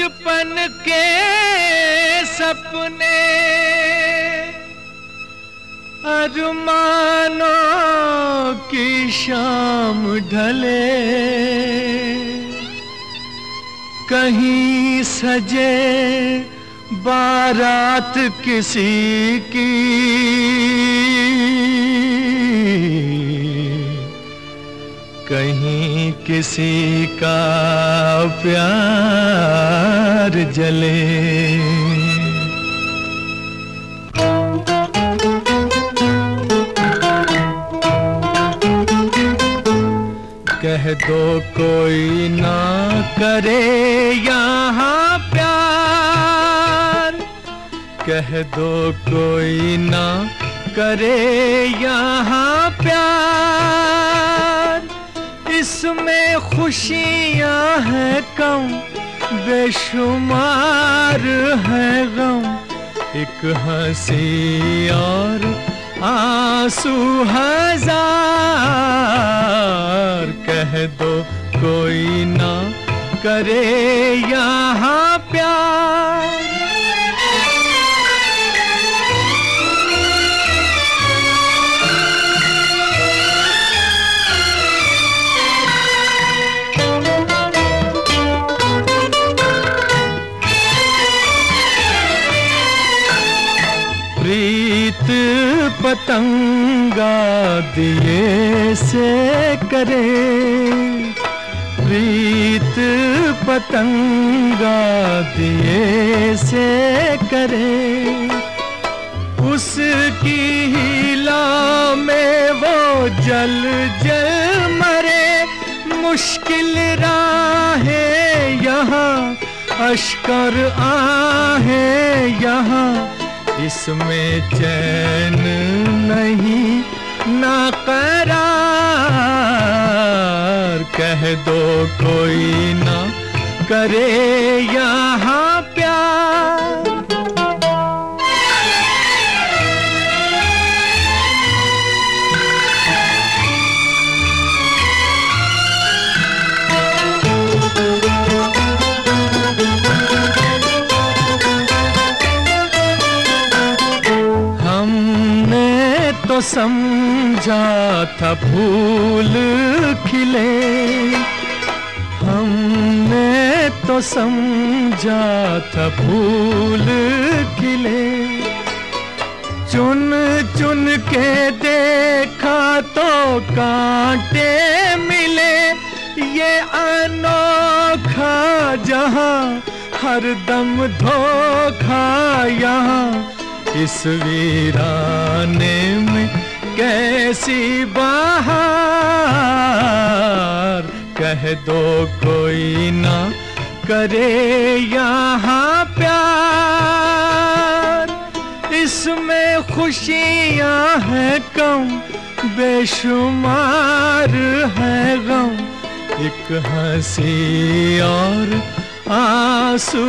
बचपन के सपने अरमानों की शाम ढले, कहीं सजे बारात किसी की, कहीं किसी का प्यार जले। कह दो कोई ना करे यहाँ प्यार, कह दो कोई ना करे यहाँ प्यार। इसमें खुशियाँ हैं कम, बेशुमार है गम, एक हंसी और आंसू हजार। कह दो कोई ना करे यहाँ प्यार। प्रीत पतंगा दिए से करे, प्रीत पतंगा दिए से करे। उसकी हीला में वो जल जल मरे, मुश्किल राहें यहाँ, अश्कर आहें यहाँ। इसमें चैन नहीं ना करार, कह दो कोई ना करे यहाँ प्यार। तो समझा था फूल खिले, हमने तो समझा था फूल खिले। चुन चुन के देखा तो कांटे मिले, ये अनोखा जहां हरदम धोखा यहाँ। इस वीराने में कैसी बहार, कह दो कोई ना करे यहाँ प्यार। इसमें खुशियाँ हैं कम, बेशुमार है गम, एक हंसी और आंसू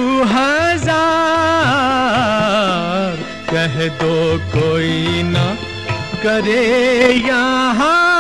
हजार। कह दो कोई ना करे यहाँ